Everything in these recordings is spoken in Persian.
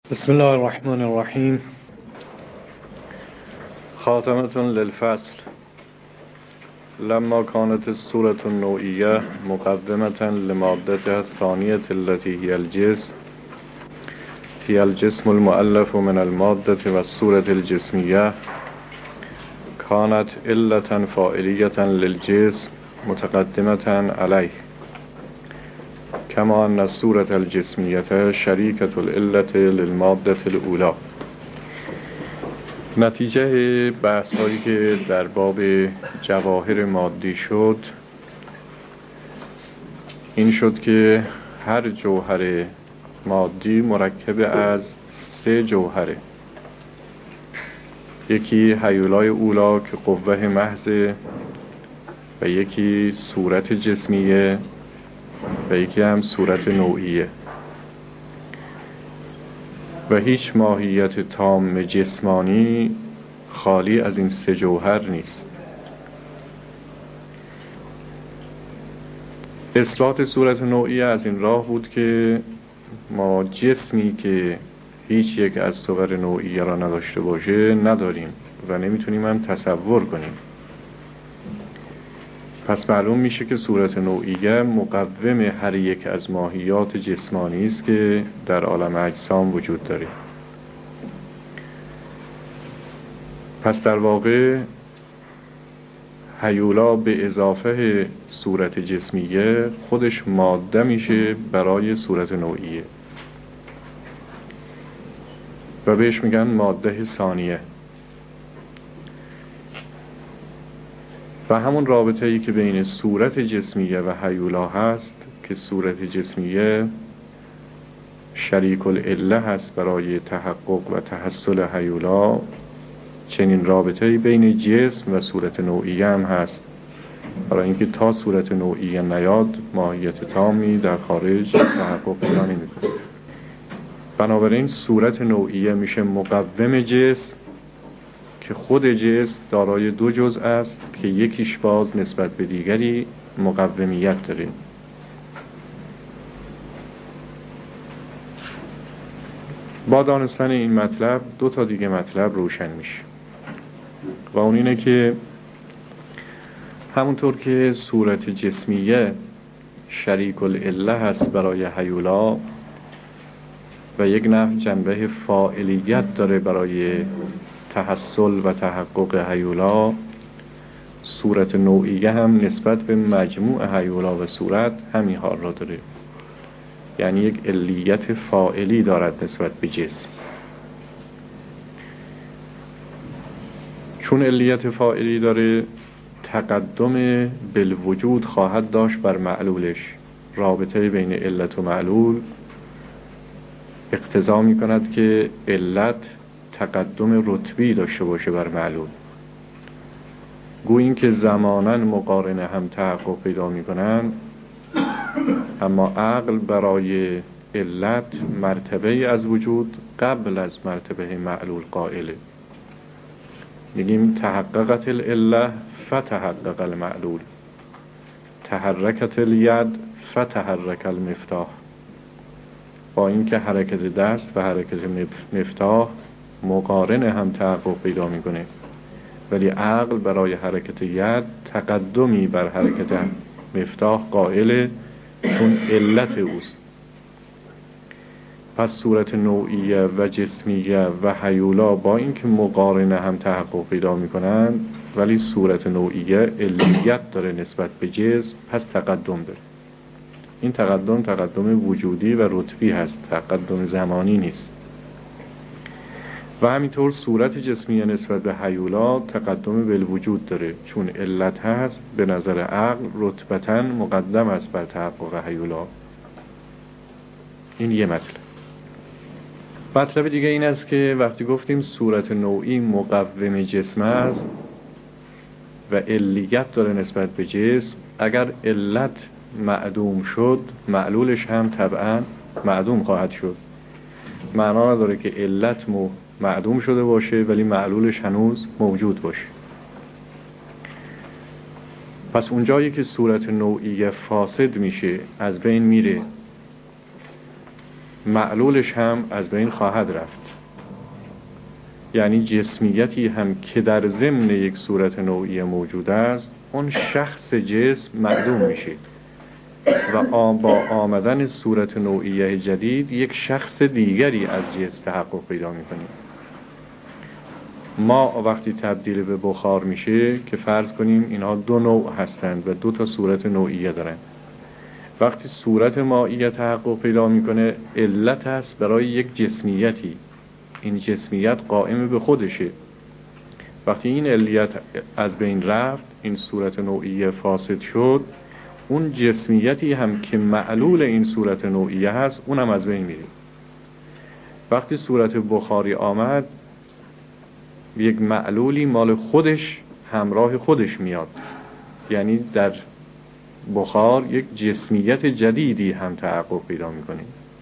بسم الله الرحمن الرحیم. خاتمة للفصل. لما كانت الصورة النوعية مقدمة لمادتها الثانية التي هي الجسم المؤلف من المادة والصورة الجسمية، كانت علة فاعلية للجسم متقدمة عليه، كما أن الصورة الجسمية شريكة العلة للمادة الأولى. نتیجه بحث هایی که در باب جواهر مادی شد این شد که هر جوهر مادی مرکب از 3 جوهره. یکی هیولای اولا که قوه محض، و یکی صورت جسمیه، و یکی هم صورت نوعیه. و هیچ ماهیت تام جسمانی خالی از این 3 جوهر نیست. اثبات صورت نوعیه از این راه بود که ما جسمی که هیچ یک از صور نوعیه را نداشته باشه نداریم و نمیتونیم هم تصور کنیم. پس معلوم میشه که صورت نوعیه مقوم هر یک از ماهیات جسمانی است که در عالم اجسام وجود داره. پس در واقع هیولا به اضافه صورت جسمیه خودش ماده میشه برای صورت نوعیه و بهش میگن ماده ثانیه. و همون رابطه ای که بین صورت جسمیه و هیولا هست که صورت جسمیه شریک العله هست برای تحقق و تحصل هیولا، چنین رابطه ای بین جسم و صورت نوعیه هم هست، برای اینکه تا صورت نوعیه نیاد ماهیت تامی در خارج تحقق پیدا نمی‌کنه. بنابراین صورت نوعیه میشه مقوم جسم که خود جسم دارای 2 جزء است که یکیش باز نسبت به دیگری مقومیت داره. با دانستن این مطلب 2 تا دیگه مطلب روشن میشه و اون اینه که همونطور که صورت جسمیه شریک العله هست برای هیولا و یک نحو جنبه فاعلیت داره برای تحصل و تحقق هیولا، صورت نوعیه هم نسبت به مجموع هیولا و صورت همین حال را داره، یعنی یک علیت فاعلی دارد نسبت به جسم. چون علیت فاعلی داره تقدم بالوجود خواهد داشت بر معلولش. رابطه بین علت و معلول اقتضا می کند که علت تقدم رتبی داشته باشه بر معلول. گوییم که زماناً مقارنه هم تحقق پیدا می کنن، اما عقل برای علت مرتبه از وجود قبل از مرتبه معلول قائله. میگیم تحققت العله فتحقق المعلول، تحرکت الید فتحرک المفتاح. با اینکه حرکت دست و حرکت مفتاح مقارنه هم تحقق پیدا میکنه، ولی عقل برای حرکت ید تقدمی بر حرکت مفتاح قائله، چون علت اوست. پس صورت نوعیه و جسمیه و هیولا با اینکه مقارنه هم تحقق پیدا میکنن، ولی صورت نوعیه علیت داره نسبت به جسم، پس تقدم داره. این تقدم وجودی و رتبی هست، تقدم زمانی نیست. و همینطور صورت جسمیه نسبت به هیولا تقدم بالوجود داره، چون علت هست به نظر عقل رتبتاً مقدم است بر تحقق هیولا. این یه مطلب دیگه این است که وقتی گفتیم صورت نوعی مقوم جسم است و علیت داره نسبت به جسم، اگر علت معدوم شد معلولش هم طبعاً معدوم خواهد شد. معنا نداره که علت معدوم شده باشه ولی معلولش هنوز موجود باشه. پس اونجایی که صورت نوعیه فاسد میشه، از بین میره معلولش هم از بین خواهد رفت. یعنی جسمیتی هم که در ضمن یک صورت نوعی موجود است، اون شخص جسم معدوم میشه و با آمدن صورت نوعیه جدید یک شخص دیگری از جسم تحقق پیدا میکنه. ما وقتی تبدیل به بخار میشه که فرض کنیم اینها دو نوع هستند و دو تا صورت نوعیه دارن، وقتی صورت مائیه تحقق پیدا میکنه علت هست برای یک جسمیتی، این جسمیت قائم به خودشه. وقتی این علیت از بین رفت، این صورت نوعیه فاسد شد، اون جسمیتی هم که معلول این صورت نوعیه هست اونم از بین میره. وقتی صورت بخاری آمد، یک معلولی مال خودش همراه خودش میاد، یعنی در بخار یک جسمیت جدیدی هم تحقق پیدا میکنه.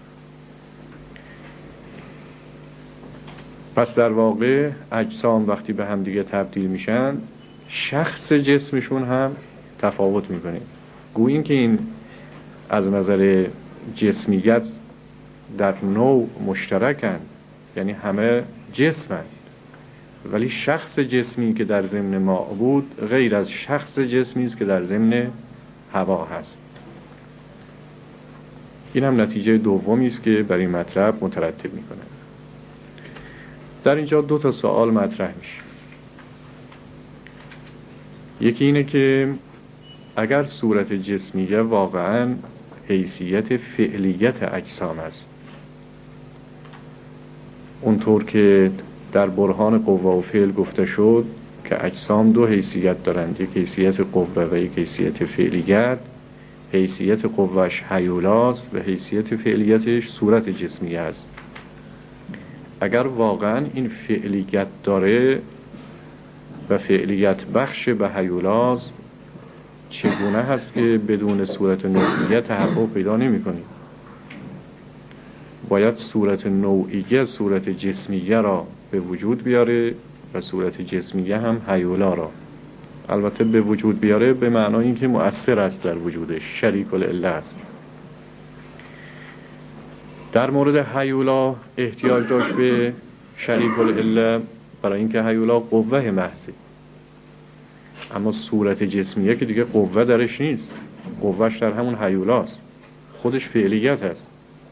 پس در واقع اجسام وقتی به هم دیگه تبدیل میشن، شخص جسمشون هم تفاوت میکنه. گوییم که این از نظر جسمیت در نوع مشترکن، یعنی همه جسمن، ولی شخص جسمی که در ضمن ما بود غیر از شخص جسمی است که در ضمن هوا هست. این هم نتیجه دومی است که برای مطلب مترتب میکنه. در اینجا دو تا سوال مطرح میشه. یکی اینه که اگر صورت جسمیه واقعا حیثیت فعلیت اجسام است، اونطور که در برهان قوه و فعل گفته شد که اجسام دو حیثیت دارند، یک حیثیت قوه و یک حیثیت فعلیت. حیثیت قوهش هیولاست و حیثیت فعلیتش صورت جسمیه است. اگر واقعا این فعلیت داره و فعلیت بخش به هیولاست، چگونه هست که بدون صورت نوعیه تحقق پیدا نمی کنی؟ باید صورت نوعیه صورت جسمیه را به وجود بیاره و صورت جسمیه هم هیولا را. البته به وجود بیاره به معنای اینکه مؤثر است در وجودش، شریک العله است. در مورد هیولا احتیاج داشت به شریک العله برای اینکه هیولا قوه محضه، اما صورت جسمیه که دیگه قوه درش نیست، قوهش در همون هیولاست، خودش فعلیت هست.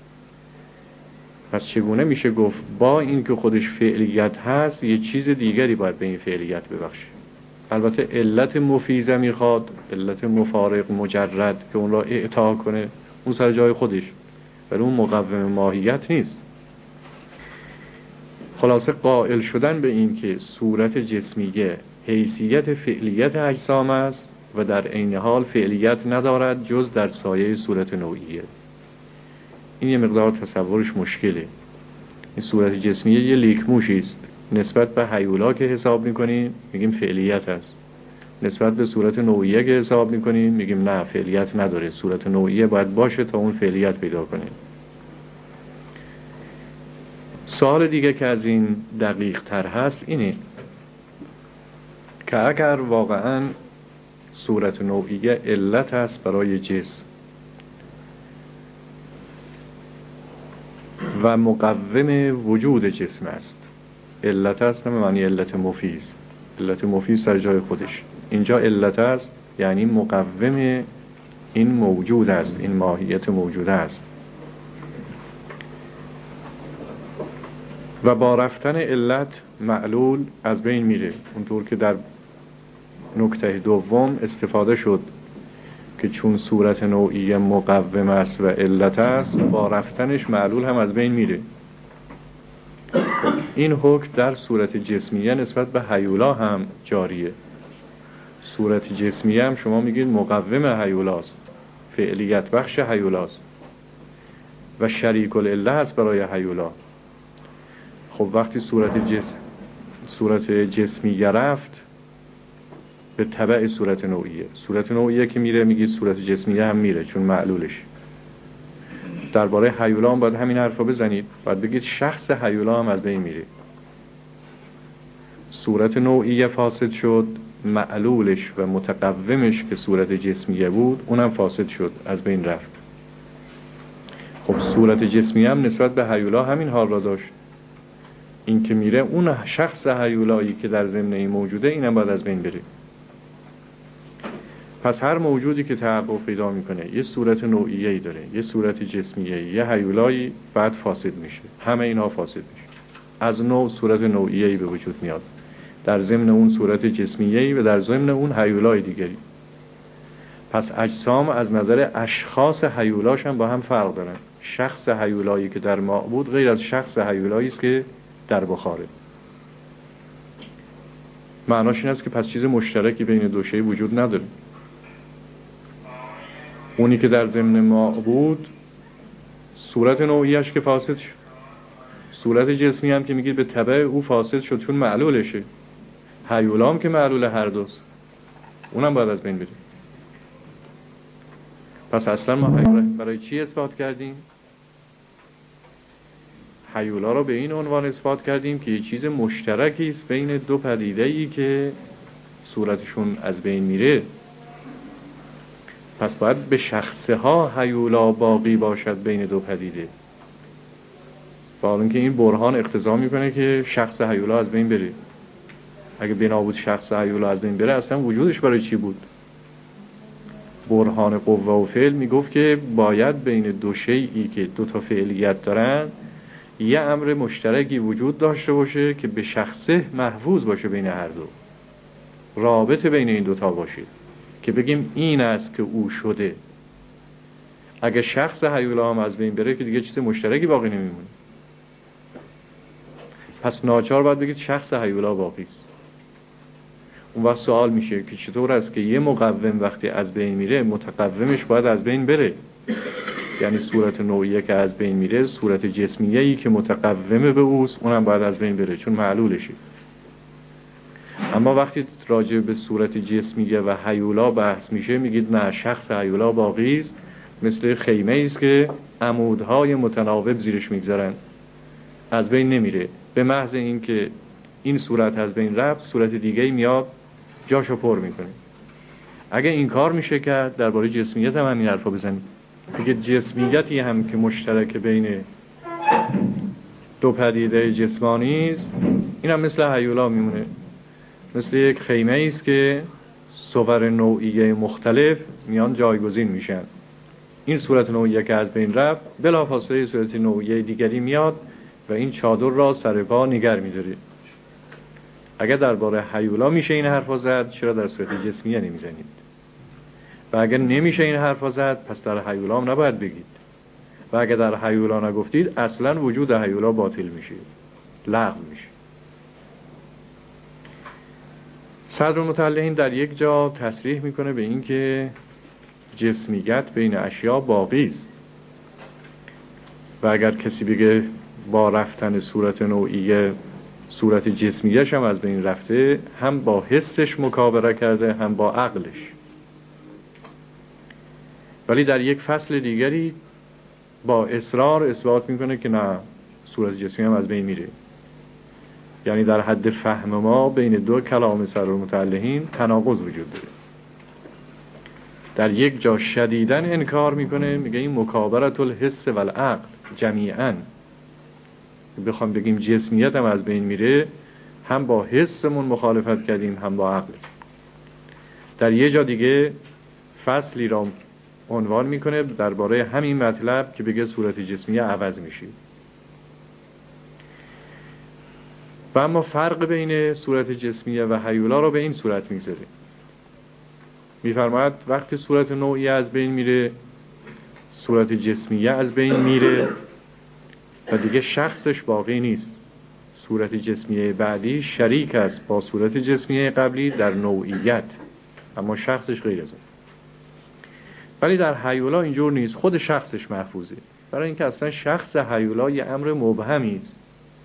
پس چگونه میشه گفت با این که خودش فعلیت هست یه چیز دیگری باید به این فعلیت ببخشه؟ البته علت مفیزه میخواد، علت مفارق مجرد که اون را اعطا کنه، اون سر جای خودش، ولی اون مقوم ماهیت نیست. خلاصه قائل شدن به این که صورت جسمیه حیثیت فعلیت اجسام است و در عین حال فعلیت ندارد جز در سایه صورت نوعیه، این یه مقدار تصورش مشکله. این صورت جسمیه یه لیکموشی است، نسبت به هیولا که حساب میکنیم میگیم فعلیت است، نسبت به صورت نوعیه که حساب میکنیم میگیم نه فعلیت نداره، صورت نوعیه باید باشه تا اون فعلیت پیدا کنه. سوال دیگه که از این دقیق تر هست اینه که اگر واقعا صورت نوعیه علت است برای جسم و مقوم وجود جسم است، علت است نه معنی علت مفیز، علت مفیز سر جای خودش، اینجا علت است یعنی مقوم این موجود است، این ماهیت موجود است. و با رفتن علت معلول از بین میره، اونطور که در نکته دوم استفاده شد که چون صورت نوعی مقوم است و علت است، با رفتنش معلول هم از بین میره. این حکم در صورت جسمیه نسبت به هیولا هم جاریه. صورت جسمیه هم شما میگید مقوم هیولاست، فعلیت بخش هیولاست و شریک العله است برای هیولا. خب وقتی صورت جسمیه رفت به تبع صورت نوعیه که میره میگید صورت جسمیه هم میره چون معلولش. درباره هیولا هم باید همین حرفا بزنید، باید بگید شخص هیولا هم از بین میره. صورت نوعیه فاسد شد، معلولش و متقومش که صورت جسمیه بود اونم فاسد شد، از بین رفت. خب صورت جسمی هم نسبت به هیولا همین حال را داشت. این که میره اون شخص هیولایی که در ضمن این موجوده اینم باید از بین بره. پس هر موجودی که تحقق پیدا میکنه یه صورت نوعیه‌ای داره، یه صورت جسمیه، یه هیولایی، بعد فاسد میشه. همه اینا فاسد میشه. از نوع صورت نوعیه‌ای به وجود میاد، در ضمن اون صورت جسمیه‌ای و در ضمن اون هیولای دیگری. پس اجسام از نظر اشخاص هیولاش هم با هم فرق دارن. شخص هیولایی که در ماء بود غیر از شخص هیولایی است که در بخاره. معناش این است که پس چیز مشترکی بین دو شی وجود نداره. اونی که در ضمن ماء بود صورت نوعیش که فاسد شد، صورت جسمی هم که میگید به تبع او فاسد شد چون معلولشه. هیولا هم که معلول هر دوست، اونم باید از بین بره. پس اصلا ما برای چی اثبات کردیم؟ هیولا رو به این عنوان اثبات کردیم که یه چیز مشترکی است بین دو پدیده‌ای که صورتشون از بین میره. پس باید به شخصها هیولا باقی باشد بین دو پدیده. با اینکه این برهان اقتضا میکنه که شخص هیولا از بین بره. اگه بنابود شخص هیولا از بین بره اصلا وجودش برای چی بود؟ برهان قوه و فعل میگفت که باید بین دو شیئی که دو تا فعلیت دارن یه امر مشترکی وجود داشته باشه که به شخصه محفوظ باشه بین هر دو، رابطه بین این دوتا باشه که بگیم این است که او شده. اگه شخص هیولا هم از بین بره که دیگه چیز مشترکی باقی نمیمونه. پس ناچار باید بگید شخص هیولا باقی است. اون وقت سوال میشه که چطور است که یه مقوم وقتی از بین میره متقومش باید از بین بره؟ یعنی صورت نوعیه که از بین میره صورت جسمیه‌ای که متقومه به اوست اونم باید از بین بره چون معلولشه. اما وقتی راجع به صورت جسمیه و هیولا بحث میشه میگید نه، شخص هیولا باقی است، مثل خیمه است که عمودهای متناوب زیرش میگذارن، از بین نمیره. به محض اینکه این صورت از بین رفت صورت دیگه‌ای میاد جاشو پر میکنه. اگه این کار میشه کرد درباره جسمیت هم این حرفا بزنید. دیگه جسمیتی هم که مشترک بین دو پدیده جسمانی است این هم مثل هیولا میمونه، مثل یک خیمه است که صور نوعیه مختلف میان جایگزین میشن. این صورت نوعیه که از بین رفت بلافاصله صورت نوعیه دیگری میاد و این چادر را سر پا نگر میداره. اگر درباره هیولا میشه این حرفا زد چرا در صورت جسمیه نمیزنید؟ و اگر نمیشه این حرفا زد پس در هیولا هم نباید بگید. و اگر در هیولا نگفتید اصلا وجود هیولا باطل میشه، لغو میشه. صدرالمطلعین در یک جا تصریح میکنه به این که جسمیت بین اشیا باقی است و اگر کسی بگه با رفتن صورت نوعیه صورت جسمیش هم از بین رفته، هم با حسش مکابره کرده هم با عقلش. ولی در یک فصل دیگری با اصرار اثبات میکنه که نه، صورت جسمی هم از بین میره. یعنی در حد فهم ما بین دو کلام صدرالمطلعین تناقض وجود داره. در یک جا شدیداً انکار میکنه، میگه این مکابرت الحس و العقل جمیعاً. بخوام بگیم جسمیت هم از بین میره، هم با حسمون مخالفت کردیم هم با عقل. در یه جا دیگه فصلی را عنوان میکنه درباره همین مطلب که بگه صورت جسمی عوض میشه. و اما فرق بین صورت جسمیه و هیولا را به این صورت میگذاره. میفرماید وقتی صورت نوعی از بین میره صورت جسمیه از بین میره و دیگه شخصش باقی نیست. صورت جسمیه بعدی شریک است با صورت جسمیه قبلی در نوعیت، اما شخصش غیر از اون. ولی در هیولا اینجور نیست، خود شخصش محفوظه، برای اینکه اصلا شخص هیولا یه امر مبهمی است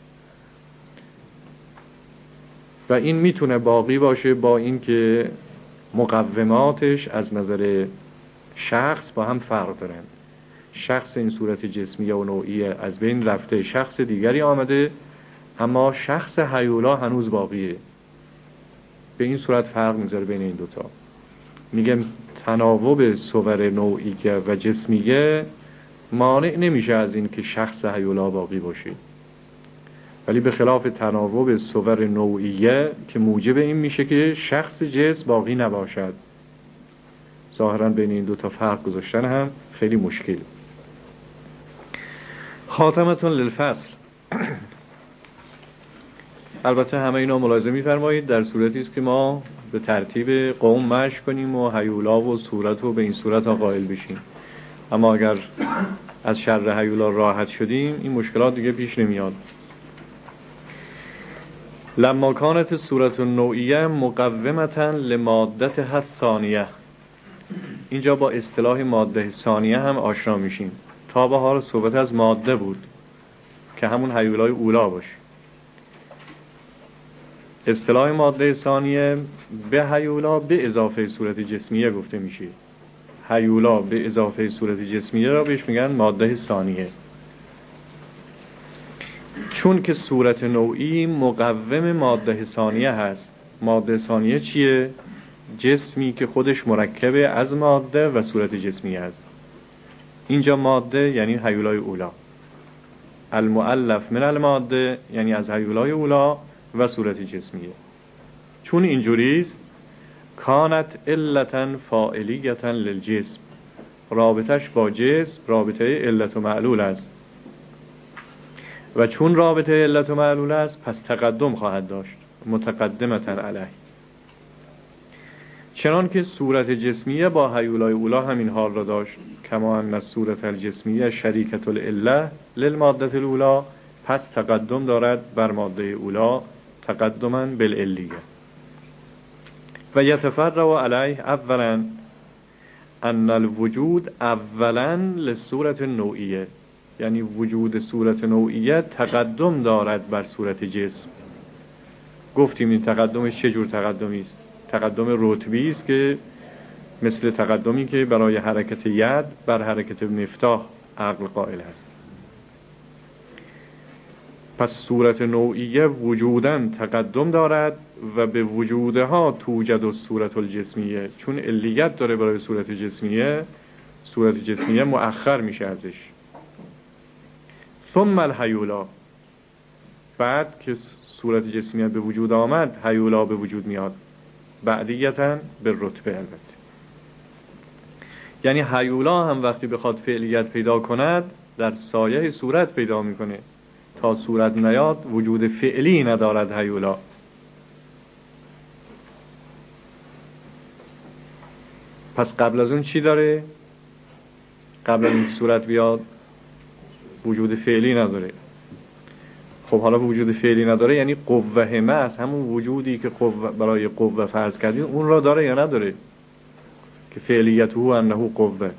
و این میتونه باقی باشه با اینکه مقوماتش از نظر شخص با هم فرق دارن. شخص این صورت جسمیه و نوعیه از بین رفته، شخص دیگری آمده، اما شخص هیولا هنوز باقیه. به این صورت فرق میذاره بین این دوتا. میگم تناوب صور نوعیه و جسمیه مانع نمیشه از این که شخص هیولا باقی باشه، ولی به خلاف تناوب صور نوعیه که موجب این میشه که شخص جسم باقی نباشد. ظاهرا بین این دوتا فرق گذاشتن هم خیلی مشکل. خاتمتون للفصل. البته همه اینا ملاحظه می‌فرمایید در صورتی است که ما به ترتیب قوم مشی کنیم و هیولا و صورت رو به این صورت ها قائل بشیم. اما اگر از شر هیولا راحت شدیم این مشکلات دیگه پیش نمیاد. لما کانت صورت النوعیه مقومتا لمادتها الثانیه. اینجا با اصطلاح ماده ثانیه هم آشنا میشیم. تا به حال صحبت از ماده بود که همون هیولای اولا باشه. اصطلاح ماده ثانیه به هیولا به اضافه صورت جسمیه گفته میشه. هیولا به اضافه صورت جسمیه را بهش میگن ماده ثانیه. چون که صورت نوعی مقوم ماده ثانیه هست. ماده ثانیه چیه؟ جسمی که خودش مرکبه از ماده و صورت جسمیه است. اینجا ماده یعنی هیولای اولا، المؤلف من الماده یعنی از هیولای اولا و صورت جسمیه. چون اینجوریست کانت علتا فاعلیتا للجسم، رابطش با جسم رابطه علت و معلول است و چون رابطه علت و معلول است پس تقدم خواهد داشت، متقدمتا علیه. چنان که صورت جسمیه با هیولای اولا همین حال را داشت، کما ان صورت الجسمیه شریکت العله للماده الاولا، پس تقدم دارد بر ماده اولا تقدما بالعلیه. و یتفرع علیه اولا ان الوجود اولا للصورت النوعیه، یعنی وجود صورت نوعیه تقدم دارد بر صورت جسم. گفتیم این تقدمش چه جور تقدمی است؟ تقدم رتبی است که مثل تقدمی که برای حرکت ید بر حرکت مفتاح عقل قائل است. پس صورت نوعیه وجوداً تقدم دارد و به وجودها توجد الصورت الجسمیه. چون علیت داره برای صورت جسمیه، صورت جسمیه مؤخر میشه ازش. ثم الهیولا، بعد که صورت جسمیه به وجود آمد هیولا به وجود میاد، بعدیتاً به رتبه. البته یعنی هیولا هم وقتی بخواد فعلیت پیدا کند در سایه صورت پیدا میکنه. تا صورت نیاد وجود فعلی ندارد هیولا. پس قبل از اون چی داره؟ قبل از این صورت بیاد وجود فعلی نداره. خب حالا وجود فعلی نداره یعنی قوه همه است، همون وجودی که برای قوه فرض کردیم اون را داره یا نداره؟ که فعلیته انه قوه،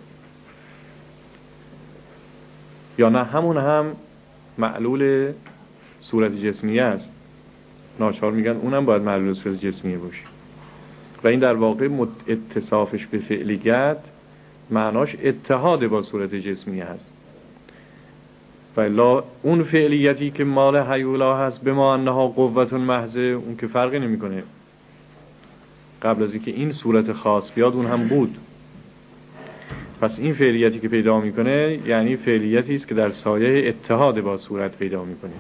یا نه همون هم معلول صورت جسمیه است. ناچار میگن اونم باید معلول صورت جسمیه باشه. و این در واقع اتصافش به فعلیت معناش اتحاد با صورت جسمیه هست. و الا اون فعلیتی که مال هیولا هست به ما انها قوت محضه، اون که فرقی نمیکنه. قبل از اینکه این صورت خاص بیاد اون هم بود. پس این فعلیتی که پیدا میکنه یعنی فعلیتی است که در سایه اتحاد با صورت پیدا میکنه.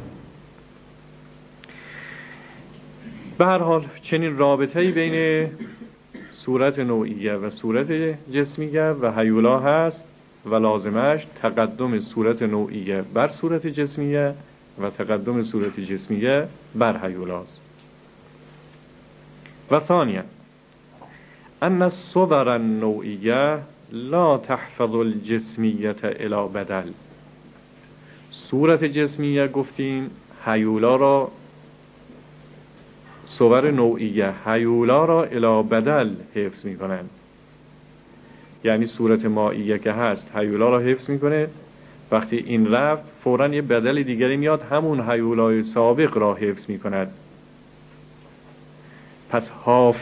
به هر حال چنین رابطه‌ای بین صورت نوعیه و صورت جسمیه و هیولا هست و لازمش تقدم صورت نوعیه بر صورت جسمیه و تقدم صورت جسمیه بر هیولاست. و ثانیا ان الصور النوعیه لا تحفظ الجسمیه الی بدل. صورت جسمیه گفتیم هیولا را، صور نوعیه هیولا را الی بدل حفظ می کنند. یعنی صورت مائیه که هست هیولا را حفظ میکنه، وقتی این رفت فوراً یه بدل دیگری میاد همون هیولای سابق را حفظ میکند. پس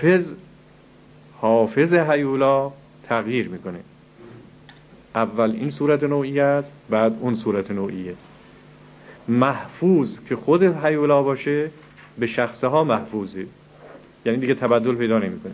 حافظ هیولا تغییر میکنه. اول این صورت نوعیه است، بعد اون صورت نوعیه. محفوظ که خود هیولا باشه به شخصها محفوظه، یعنی دیگه تبدل پیدا نمیکنه.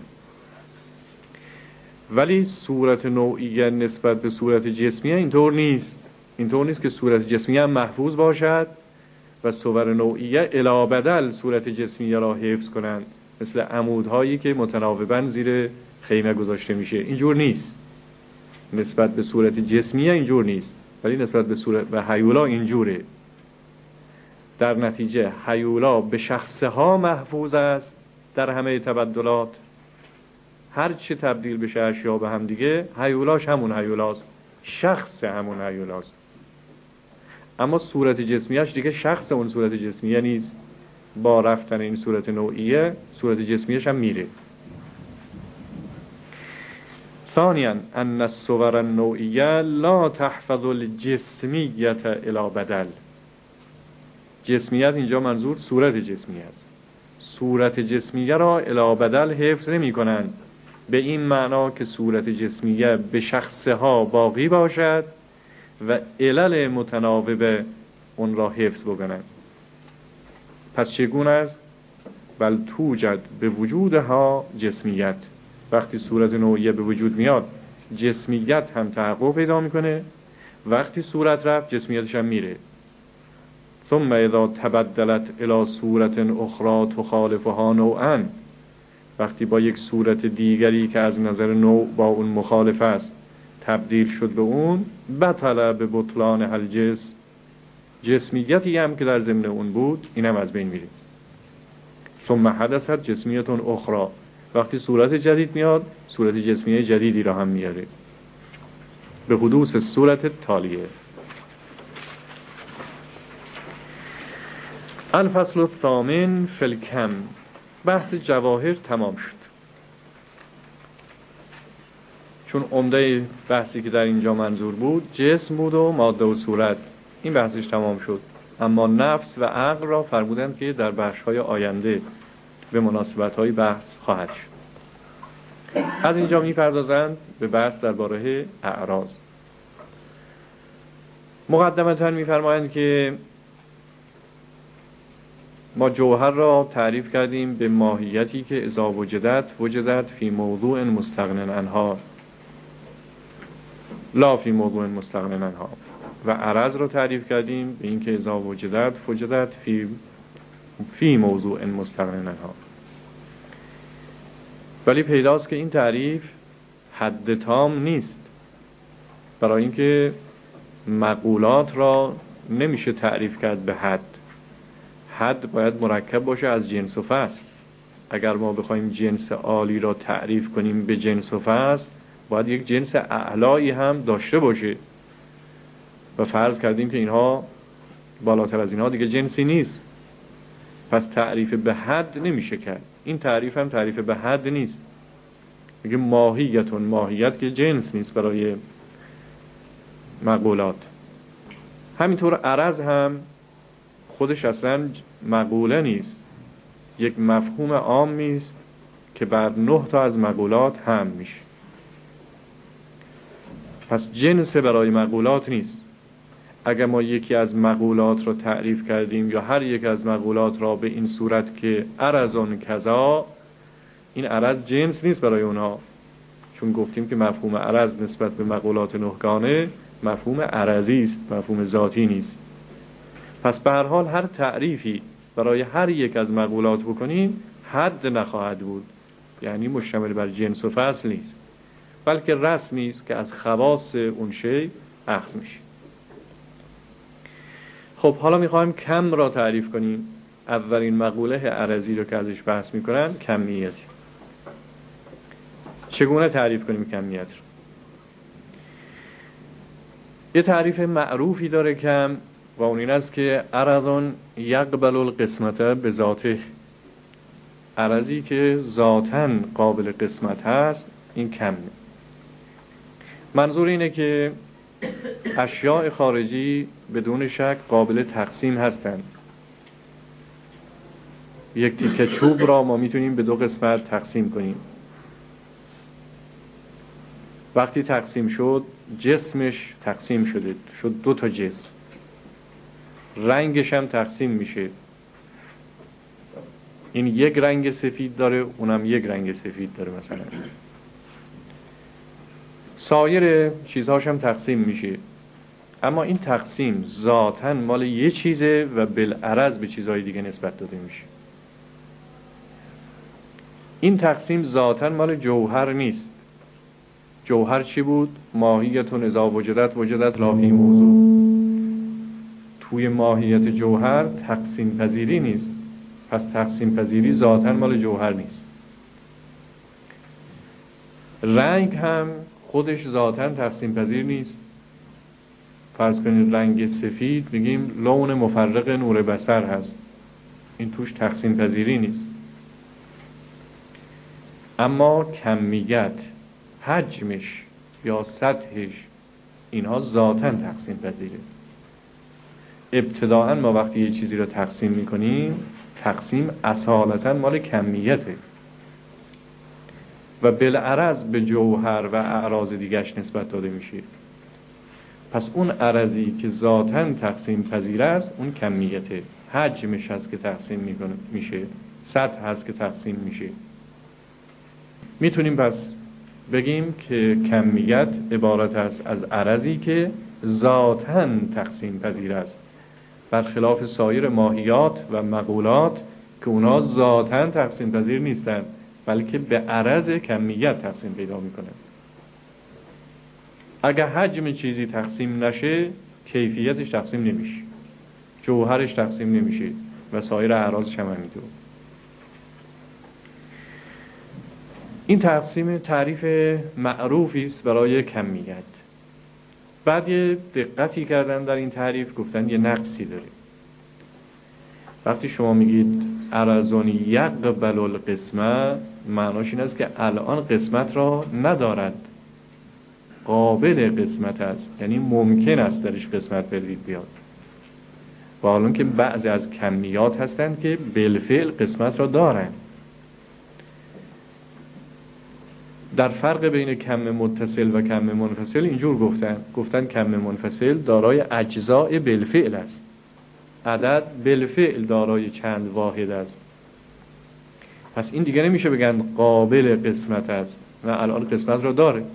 ولی صورت نوعیه نسبت به صورت جسمیه اینطور نیست. اینطور نیست که صورت جسمیه هم محفوظ باشد و صور نوعیه الی بدل صورت جسمیه را حفظ کنند، مثل عمودهایی که متناوباً زیر خیمه گذاشته میشه. اینجور نیست. نسبت به صورت جسمیه اینجور نیست، ولی نسبت به صورت و هیولا اینجوره. در نتیجه هیولا به شخصها محفوظ است در همه تبدلات. هر چه تبدیل بشه اشیا به هم دیگه، هیولاش همون هیولاست، شخص همون هیولاست. اما صورت جسمیش دیگه شخص اون صورت جسمیه نیست. با رفتن این صورت نوعیه صورت جسمیش هم میره. ثانیاً ان الصور النوعیه لا تحفظ الجسمیت الی بدل. جسمیت اینجا منظور صورت جسمیه است. صورت جسمیه را الی بدل حفظ نمی کنند، به این معنا که صورت جسمیه به شخصها باقی باشد و علل متناوب اون را حفظ بکنند. پس چگونه است؟ بل توجد به وجودها جسمیت. وقتی صورت نوعیه به وجود میاد جسمیت هم تحقق پیدا میکنه، وقتی صورت رفت جسمیتش هم میره. ثم اذا تبدلت الى صورت اخرى تخالفها نوعا، وقتی با یک صورت دیگری که از نظر نوع با اون مخالف است تبدیل شد به اون، بطل به بطلان الجسم، جسمیتی هم که در ضمن اون بود این هم از بین میره. ثم حدثت جسمیت اخرى، وقتی صورت جدید میاد صورت جسمیه جدیدی را هم میاره به حدوث صورت تالیه. الفصل الثامن فی الکم. بحث جواهر تمام شد. چون عمده بحثی که در اینجا منظور بود جسم بود و ماده و صورت، این بحثش تمام شد. اما نفس و عقل را فرمودند که در بخش‌های آینده به مناسبت‌های بحث خواهد شد. از اینجا می‌پردازند به بحث درباره اعراض. مقدمتاً می‌فرمایند که ما جوهر را تعریف کردیم به ماهیتی که اذا وجدت فی موضوع مستغن عنها لا فی موضوع مستغن عنها، و عرض را تعریف کردیم به اینکه اذا وجدت فی موضوع مستغن عنها. ولی پیداست که این تعریف حد تام نیست، برای اینکه مقولات را نمیشه تعریف کرد به حد. حد باید مرکب باشه از جنس و فصل. اگر ما بخوایم جنس عالی را تعریف کنیم به جنس و فصل، باید یک جنس اعلایی هم داشته باشه و فرض کردیم که اینها بالاتر از اینها دیگه جنسی نیست، پس تعریف به حد نمیشه کرد. این تعریف هم تعریف به حد نیست. میگه ماهیت که جنس نیست برای مقولات. همینطور عرض هم خودش اصلا مقوله نیست، یک مفهوم عامی است که بر 9 تا از مقولات هم میشه. پس جنس برای مقولات نیست. اگر ما یکی از مقولات را تعریف کردیم یا هر یک از مقولات را به این صورت که عرضون کذا، این عرض جنس نیست برای اونها، چون گفتیم که مفهوم عرض نسبت به مقولات 9گانه مفهوم عرضی است، مفهوم ذاتی نیست. پس به هر حال هر تعریفی برای هر یک از مقولات بکنیم حد نخواهد بود، یعنی مشتمل بر جنس و فصل نیست، بلکه رسمی است که از خواص اون شی اخذ میشه. خب حالا میخوایم کم را تعریف کنیم. اولین مقوله عرضی رو که ازش بحث میکنن کمیت. چگونه تعریف کنیم کمیت رو؟ یه تعریف معروفی داره کم و اون این است که عرضون یقبل القسمت به ذاته، عرضی که ذاتاً قابل قسمت هست این کم. منظور اینه که اشیاء خارجی بدون شک قابل تقسیم هستند. یک تیکه چوب را ما میتونیم به 2 قسمت تقسیم کنیم. وقتی تقسیم شد جسمش تقسیم شده، شد 2 تا جسم. رنگش هم تقسیم میشه، این یک رنگ سفید داره اونم یک رنگ سفید داره مثلا. سایر چیزهاش هم تقسیم میشه. اما این تقسیم ذاتاً مال یه چیزه و بالعرض به چیزهای دیگه نسبت داده میشه. این تقسیم ذاتاً مال جوهر نیست. جوهر چی بود؟ ماهیتون اذا وجدت لا فی موضوع. توی ماهیت جوهر تقسیم پذیری نیست. پس تقسیم پذیری ذاتاً مال جوهر نیست. رنگ هم خودش ذاتاً تقسیم پذیر نیست. فرض کنید رنگ سفید بگیم لون مفرق نور بصر هست، این توش تقسیم پذیری نیست. اما کمیت، حجمش یا سطحش، اینها ذاتاً تقسیم پذیره. ابتداءً ما وقتی یه چیزی رو تقسیم میکنیم، تقسیم اصالتاً مال کمیته و بالعرض به جوهر و اعراض دیگرش نسبت داده میشه. پس اون عرضی که ذاتاً تقسیم پذیر است اون کمیته، حجمش هست که تقسیم میشه، سطح هست که تقسیم میشه. میتونیم پس بگیم که کمیت عبارت است از عرضی که ذاتاً تقسیم پذیر است، برخلاف سایر ماهیات و مقولات که اونا ذاتاً تقسیم پذیر نیستند بلکه به عرض کمیت تقسیم پیدا میکنن. اگر حجم چیزی تقسیم نشه کیفیتش تقسیم نمیشه، جوهرش تقسیم نمیشه و سایر اعراضش هم همینطور. این تقسیم تعریف معروفی است برای کمیت. بعد یه دقتی کردن در این تعریف، گفتن یه نقصی داره. وقتی شما میگید ارزون یقبل القسمه، معناش این است که الان قسمت را ندارد، قابل قسمت است، یعنی ممکن است درش قسمت پدید بیاد. و حالا که بعضی از کمیات هستند که بالفعل قسمت را دارند. در فرق بین کم متصل و کم منفصل اینجور گفتن کم منفصل دارای اجزاء بالفعل است، عدد بالفعل دارای چند واحد است. پس این دیگه نمیشه بگن قابل قسمت است و الان قسمت را داره.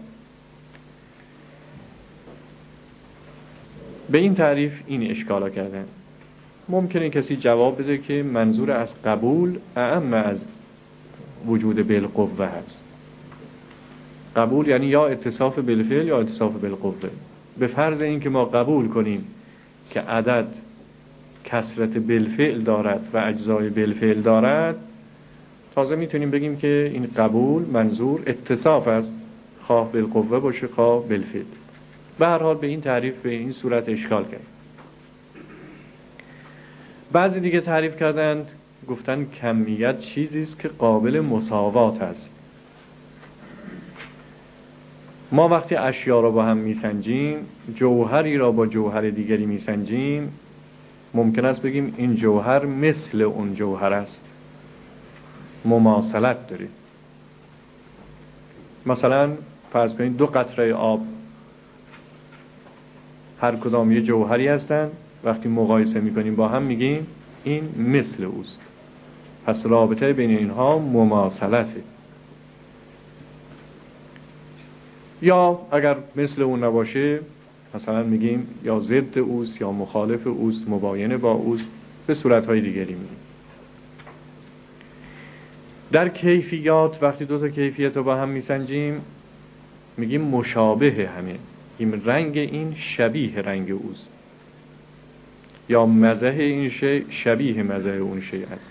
به این تعریف این اشکالا کردن. ممکنه کسی جواب بده که منظور از قبول اعم از وجود بالقوه هست. قبول یعنی یا اتصاف بالفعل یا اتصاف بالقوه. به فرض این که ما قبول کنیم که عدد کثرت بالفعل دارد و اجزای بالفعل دارد، تازه میتونیم بگیم که این قبول منظور اتصاف است، خواه بالقوه باشه خواه بالفعل. به هر حال به این تعریف به این صورت اشکال کرد. بعضی دیگه تعریف کردند، گفتن کمیت چیزی است که قابل مساوات است. ما وقتی اشیا را با هم میسنجیم، جوهری را با جوهر دیگری میسنجیم، ممکن است بگیم این جوهر مثل اون جوهر است، مماثلت داره. مثلا فرض کنید 2 قطره آب هر کدام یه جوهری هستند، وقتی مقایسه میکنیم با هم میگیم این مثل اوست. پس رابطه بین اینها مماثلته. یا اگر مثل اون نباشه مثلا میگیم یا ضد اوست یا مخالف اوست، مباینه با اوست، به صورتهای دیگری میگیم. در کیفیات وقتی 2 تا کیفیت رو با هم میسنجیم میگیم مشابه همه، این رنگ این شبیه رنگ اوست، یا مزه این شی شبیه مزه اون شی است.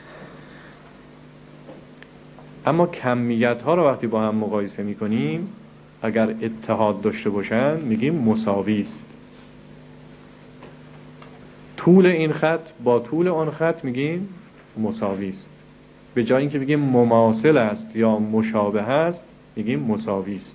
اما کمیت ها رو وقتی با هم مقایسه میکنیم اگر اتحاد داشته باشن میگیم مساوی است. طول این خط با طول آن خط میگیم مساوی است. به جای اینکه بگیم مماثل است یا مشابه است میگیم مساوی است.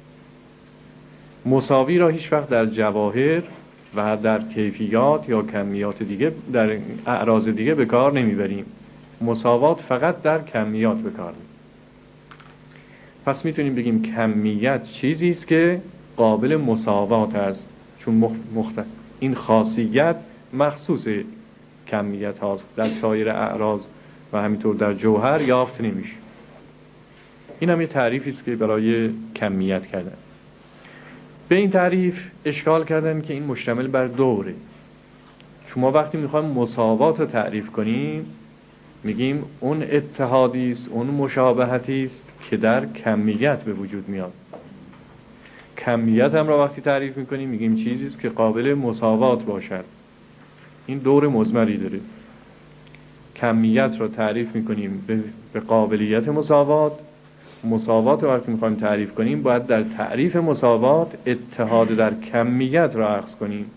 مساوی را هیچ وقت در جواهر و در کیفیات یا کمیات دیگه، در اعراض دیگه به کار نمیبریم. مساوات فقط در کمیات به کار میبریم. پس میتونیم بگیم کمیت چیزی است که قابل مساوات است، چون این خاصیت مخصوص کمیت هاست، در سایر اعراض و همینطور در جوهر یافت نمیشه. این هم یه تعریفی است که برای کمیت کردن. به این تعریف اشکال کردن که این مشتمل بر دوره. شما وقتی میخوایم مساوات رو تعریف کنیم میگیم اون اتحادی است، اون مشابهتی است که در کمیت به وجود میاد. کمیت هم را وقتی تعریف میکنیم میگیم چیزی است که قابل مساوات باشد. این دور مضمری داره. کمیت را تعریف میکنیم به قابلیت مساوات. مساوات رو وقتی میخوایم تعریف کنیم باید در تعریف مساوات اتحاد در کمیت را اخذ کنیم.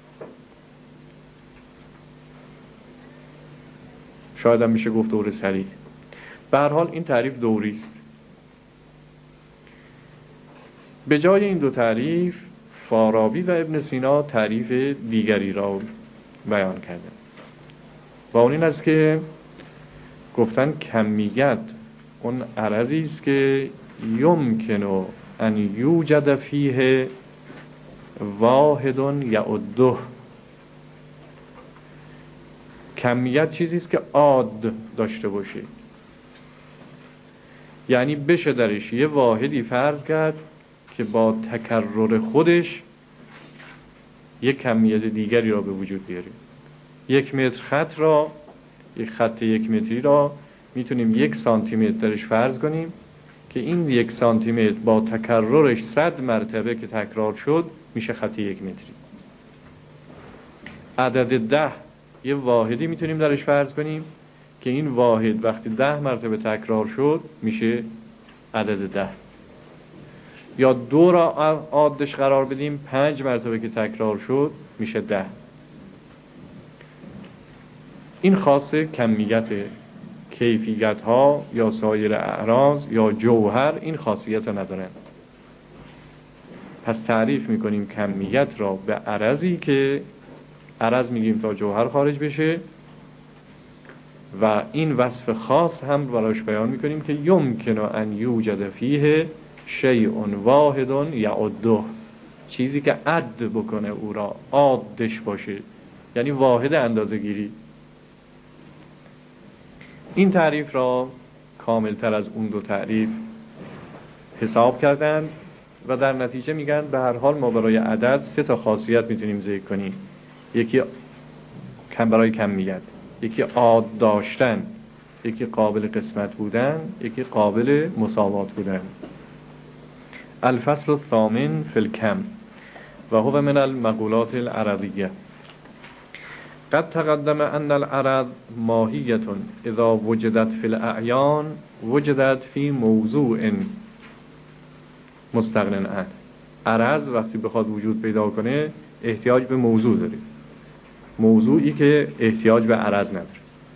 شاید هم میشه گفت دور صریح. به هر حال این تعریف دوری است. به جای این دو تعریف فارابی و ابن سینا تعریف دیگری را بیان کردند. و اون این است که گفتن کمیت اون عرضی است که یمکن ان یوجد فیه واحد یعده. کمیت چیزی است که عاد داشته باشه، یعنی بشه درش یه واحدی فرض کرد که با تکرر خودش یک کمیت دیگری را به وجود بیاره. 1 متر خط را، یک خط 1 متری را میتونیم 1 سانتی متر درش فرض کنیم که این 1 سانتی متر با تکررش 100 مرتبه که تکرار شد میشه خط 1 متری. عدد 10 یه واحدی میتونیم درش فرض کنیم که این واحد وقتی 10 مرتبه تکرار شد میشه عدد 10. یا 2 را عادش قرار بدیم 5 مرتبه که تکرار شد میشه 10. این خاصه کمیت. کیفیت ها یا سایر اعراض یا جوهر این خاصیت رو ندارن. پس تعریف میکنیم کمیت را به عرضی که عرض میگیم تا جوهر خارج بشه و این وصف خاص هم براش بیان میکنیم که یمکن ان یوجد فیه شیء واحد یعده. چیزی که عد بکنه او را، عادش باشه، یعنی واحد اندازه گیری. این تعریف را کاملتر از اون دو تعریف حساب کردن و در نتیجه میگن به هر حال ما برای عدد 3 تا خاصیت میتونیم ذکر کنیم. یکی برای کمیت، یکی عاد داشتن، یکی قابل قسمت بودن، یکی قابل مساوات بودن. الفصل الثامن فی الکم و هو من المقولات العرضیه. قد تقدم ان العرض ماهیه اذا وجدت فی الاعیان وجدت فی موضوع مستغن عنه. عرض وقتی بخواد وجود پیدا کنه احتیاج به موضوع داره، موضوعی که احتیاج به عرض نداره.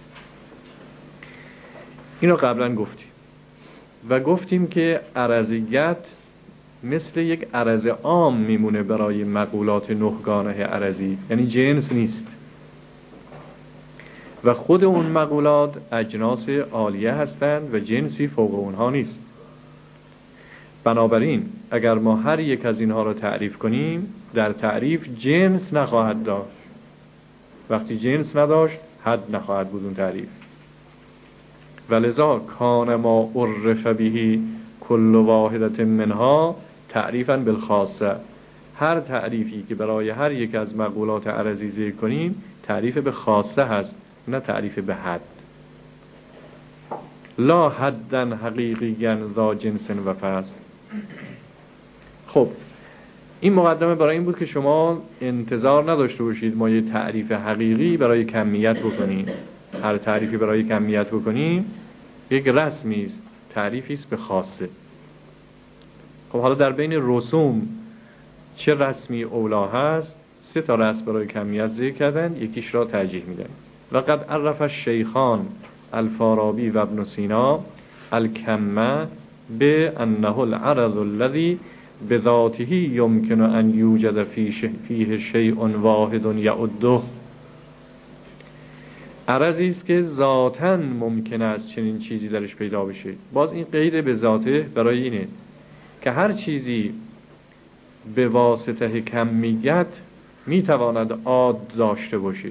اینو قبلا گفتیم و گفتیم که عرضیت مثل یک عرض عام میمونه برای مقولات 9 گانه عرضی، یعنی جنس نیست و خود اون مقولات اجناس عالیه هستند و جنسی فوق اونها نیست. بنابراین اگر ما هر یک از اینها را تعریف کنیم در تعریف جنس نخواهد داشت. وقتی جنس نداشت حد نخواهد بود اون تعریف. ولذا کان ما عرف به کل واحدة منها تعریفا بالخاصه. هر تعریفی که برای هر یک از مقولات عرضی ذکر کنیم تعریف به خاصه هست، نه تعریف به حد. لا حدا حقیقیا ذا جنس و فصل. خب این مقدمه برای این بود که شما انتظار نداشته باشید ما یه تعریف حقیقی برای کمیت بکنیم. هر تعریفی برای کمیت بکنیم یک رسمی است، تعریفی است به خاصه. خب حالا در بین رسوم چه رسمی اولا هست؟ 3 تا رسم برای کمیت ذکر کردن، یکیش را ترجیح میدن. لقد عرف الشیخان الفارابی و ابن سینا الکمه به انه العرض الذي بذاته يمكن ان يوجد فيه شيء واحد يعده. عرضی است که ذاتاً ممکن است چنین چیزی درش پیدا بشه. باز این قید به ذاته برای اینه که هر چیزی به واسطه کمیت میتواند عاد داشته باشه.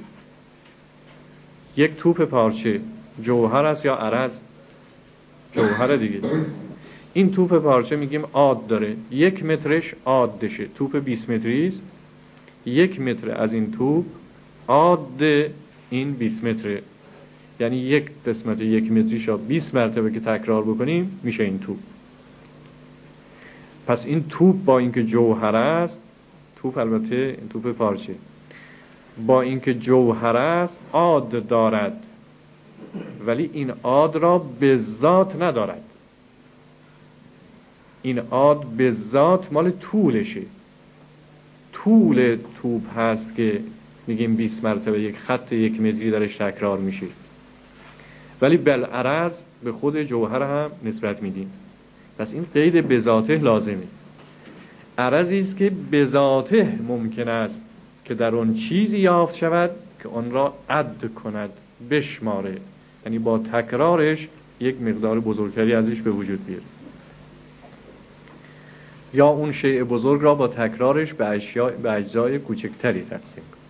یک توپ پارچه جوهر است یا عرض؟ جوهر دیگه. این توپ پارچه میگیم عاد داره، 1 مترش عادشه، توپ 20 متری است، 1 متر از این توپ عاد این 20 متره، یعنی 1 قسمت 1 متریش را 20 مرتبه که تکرار بکنیم میشه این توپ. پس این توپ با اینکه جوهر است، توپ البته این توپ پارچه، با اینکه جوهر است عاد دارد، ولی این عاد را به ذات ندارد. این عاد به ذات مال طولشه، طول توپ هست که میگیم 20 مرتبه یک خط 1 متری درش تکرار میشه، ولی بالعرض به خود جوهر هم نسبت میدیم. پس این قید به ذاته لازمه. عرضی است که به ذاته ممکن است که در اون چیزی یافت شود که آن را عد کند، بشماره، یعنی با تکرارش یک مقدار بزرگتری ازش به وجود بیاره، یا اون شیء بزرگ را با تکرارش به اجزای کوچکتری تقسیم کند.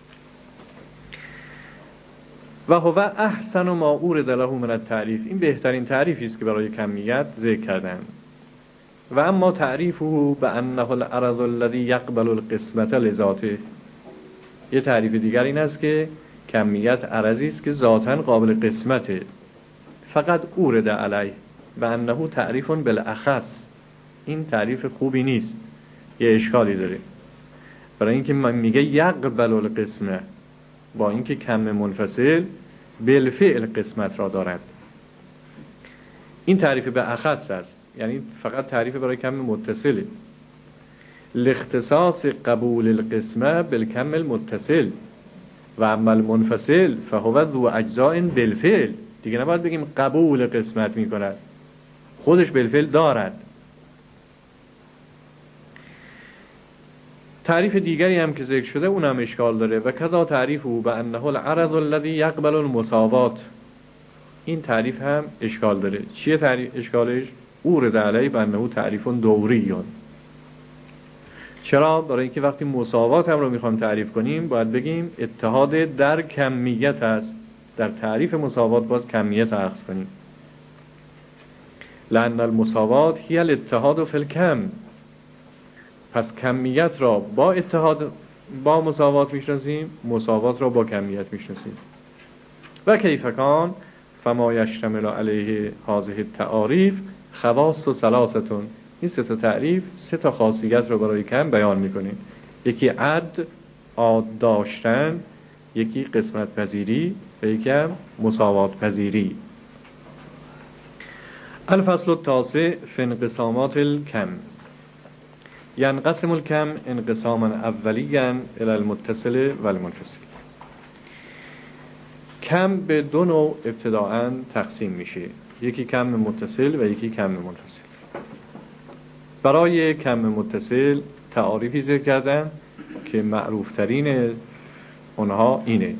و هو احسن ما اورد له من التعریف، این بهترین تعریفی است که برای کمیت ذکر کردند. و اما تعریفه بانه العرض الذي يقبل القسمت لذاته، یه تعریف دیگر این است که کمیت عرضی است که ذاتاً قابل قسمته، فقط اورد علیه و انه تعریف بالاخص، این تعریف خوبی نیست، یه اشکالی داره، برای اینکه من میگه یقبل القسمه، با اینکه کم منفصل بالفعل قسمت را دارد. این تعریف به اخص است، یعنی فقط تعریف برای کم متصله، لاختصاص قبول القسمه بالکم المتصل، و اما المنفصل فهو ذو اجزاء بالفعل، دیگه نباید بگیم قبول قسمت میکند، خودش بالفعل دارد. تعریف دیگری هم که ذکر شده اونم اشکال داره، و کذا تعریفه بانه العرض الذي يقبل المساوات، این تعریف هم اشکال داره. چیه تعریف اشکالش؟ اورد علیه بانه تعریف دوری. چرا؟ برای اینکه وقتی مساوات هم رو میخوام تعریف کنیم باید بگیم اتحاد در کمیت است، در تعریف مساوات باز کمیت اخذ کنیم، لأن المساوات هی الاتحاد فی الکم، پس کمیت را با اتحاد با مساوات میشناسیم، مساوات را با کمیت میشناسیم. و کیف کان فما یشتمل علیه هذه التعاریف خواص و ثلاثتون، این 3 تا تعریف 3 تا خاصیت را برای کم بیان میکنه، یکی عد داشتن، یکی قسمت پذیری و یکی هم مساوات پذیری. الفصل التاسع فی انقسامات الکم، ینقسم الکم انقساما اولیاً الی المتصل و المنفصل. کم به 2 نوع ابتداءً تقسیم میشه، یکی کم متصل و یکی کم منفصل. برای کم متصل تعاریفی ذکر کردن که معروف ترین اونها اینه.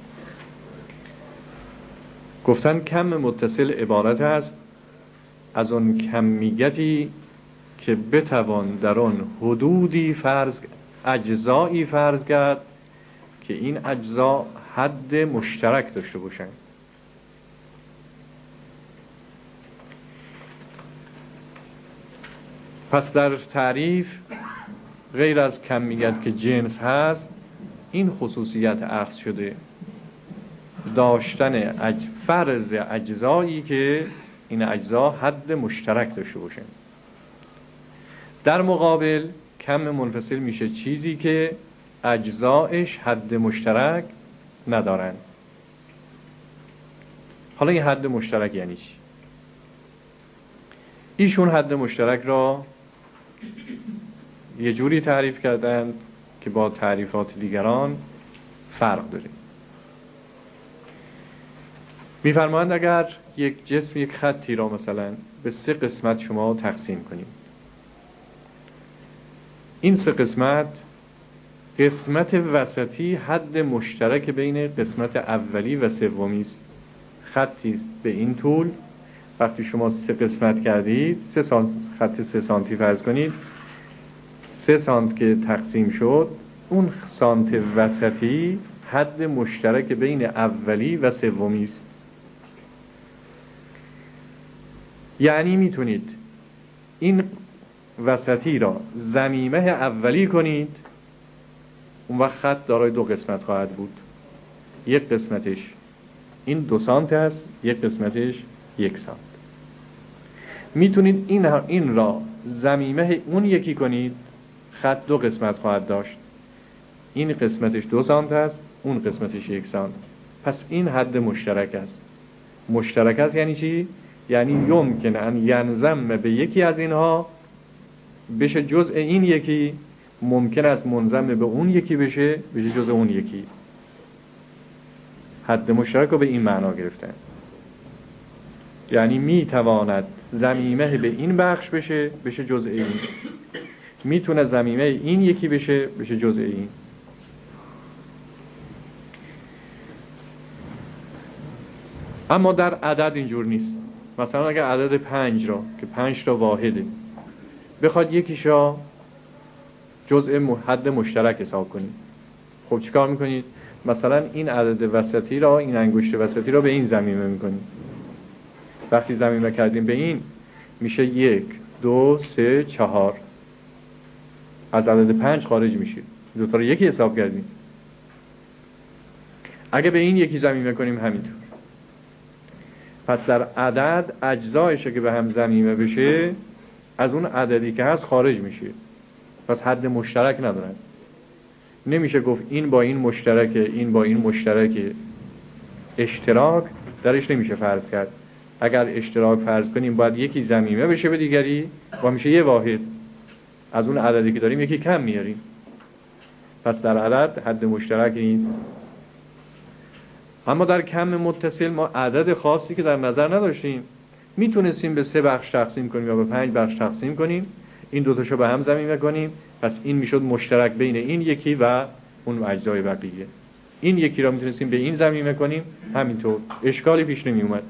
گفتن کم متصل عبارت است از اون کمیتی که بتوان در آن حدودی اجزایی فرض کرد که این اجزا حد مشترک داشته باشند. پس در تعریف غیر از کمیت که جنس هست، این خصوصیت اخذ شده، داشتن فرض اجزایی که این اجزا حد مشترک داشته باشند. در مقابل کم منفصل میشه چیزی که اجزایش حد مشترک ندارن. حالا این حد مشترک یعنی چی؟ ایشون حد مشترک را یه جوری تعریف کردن که با تعریفات دیگران فرق داره. میفرمایند اگر یک جسم، یک خطی را مثلا به 3 قسمت شما تقسیم کنیم، این 3 قسمت، قسمت وسطی حد مشترک بین قسمت اولی و سومی است. خطی است به این طول، وقتی شما 3 قسمت کردید، خط 3 سانتی فرض کنید، 3 سانت که تقسیم شد، اون سانت وسطی حد مشترک بین اولی و سومی است. یعنی میتونید این وسطی را ضمیمه اولی کنید، اون وقت خط دارای دو قسمت خواهد بود. یک قسمتش این 2 سانت است، یک قسمتش 1 سانت. میتونید این را ضمیمه اون یکی کنید، خط 2 قسمت خواهد داشت. این قسمتش 2 سانت است، اون قسمتش 1 سانت. پس این حد مشترک است. مشترک است یعنی چی؟ یعنی یمکن ان ینضم به یکی از اینها بشه جزء این یکی، ممکن است منضم به اون یکی بشه جزء اون یکی. حد مشترک رو به این معنا گرفتن، یعنی میتواند ضمیمه به این بخش بشه جزء این، میتونه ضمیمه این یکی بشه جزء این. اما در عدد اینجور نیست. مثلا اگر عدد 5 را که 5 تا واحده بخواد یکیشا جزء حد مشترک حساب کنید، خب چیکار میکنید؟ مثلا این عدد وسطی را، این انگشت وسطی را به این ضمیمه میکنید. وقتی ضمیمه کردیم به این میشه 1 2 3 4، از عدد 5 خارج میشید، دو تا رو یکی حساب کردیم. اگه به این یکی ضمیمه کنیم همینطور. پس در عدد اجزایشه که به هم ضمیمه بشه از اون عددی که هست خارج میشه، پس حد مشترک ندارن. نمیشه گفت این با این مشترکه، این با این مشترکه. اشتراک درش نمیشه فرض کرد. اگر اشتراک فرض کنیم باید یکی ضمیمه بشه به دیگری و میشه یه واحد، از اون عددی که داریم یکی کم میاریم. پس در عدد حد مشترک نیست. اما در کم متصل ما عدد خاصی که در نظر نداشتیم میتونستیم به 3 بخش تقسیم کنیم یا به 5 بخش تقسیم کنیم، این دو تاشو به هم ضمیمه کنیم، پس این میشد مشترک بین این یکی و اون اجزای بقیه. این یکی را میتونستیم به این ضمیمه کنیم، همینطور اشکالی پیش نمی اومد.